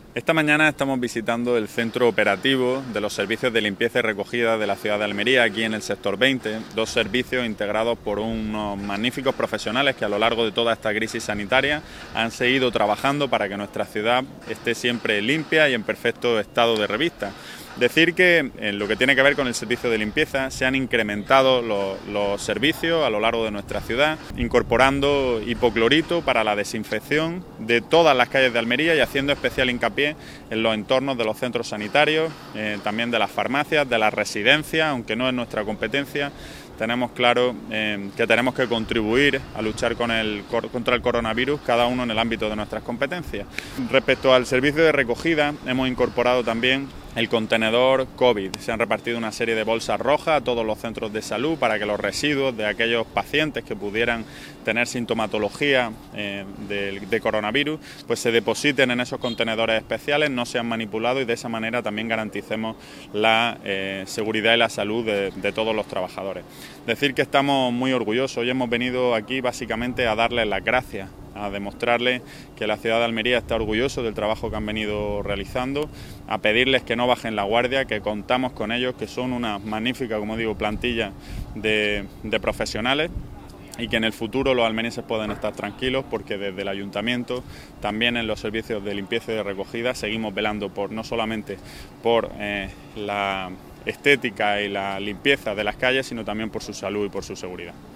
Esta mañana estamos visitando el centro operativo de los servicios de limpieza y recogida de la ciudad de Almería, aquí en el sector 20, dos servicios integrados por unos magníficos profesionales que a lo largo de toda esta crisis sanitaria han seguido trabajando para que nuestra ciudad esté siempre limpia y en perfecto estado de revista. Decir que en lo que tiene que ver con el servicio de limpieza se han incrementado los servicios a lo largo de nuestra ciudad, incorporando hipoclorito para la desinfección de todas las calles de Almería y haciendo especial hincapié en los entornos de los centros sanitarios, también de las farmacias, de las residencias, aunque no es nuestra competencia. Tenemos claro que tenemos que contribuir a luchar contra el coronavirus, cada uno en el ámbito de nuestras competencias. Respecto al servicio de recogida, hemos incorporado también el contenedor COVID. Se han repartido una serie de bolsas rojas a todos los centros de salud para que los residuos de aquellos pacientes que pudieran tener sintomatología de coronavirus pues se depositen en esos contenedores especiales, no sean manipulados y de esa manera también garanticemos la seguridad y la salud de todos los trabajadores. Decir que estamos muy orgullosos. Hoy hemos venido aquí básicamente a darles las gracias, a demostrarles que la ciudad de Almería está orgulloso del trabajo que han venido realizando, a pedirles que no bajen la guardia, que contamos con ellos, que son una magnífica, como digo, plantilla de profesionales y que en el futuro los almerienses pueden estar tranquilos porque desde el ayuntamiento, también en los servicios de limpieza y de recogida, seguimos velando no solamente por la estética y la limpieza de las calles, sino también por su salud y por su seguridad.